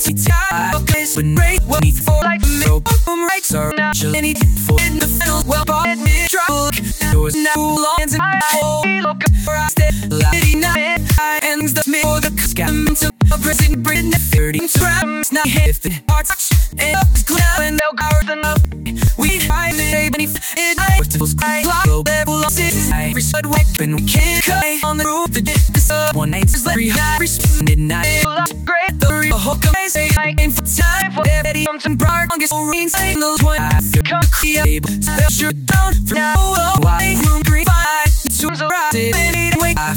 to tie. When break what me for like no boom rights are natural anything for in the field. Well, but me trouble. There was no long and I hold look for I stay lady night. I ends the middle the scam to a prison Britain 30 grams. Now if the heart touch and up is clear and they'll garden up. We find it beneath it. I was to sky low level of city. I restored weapon we can't cut on the roof. The this up 1 8 is every high responded night. Great the real hook I say I ain't for time for every something bright on gets rings I know what I feel come creative. Spell sure down for now. Why room green fire. Soon as I rise it wake I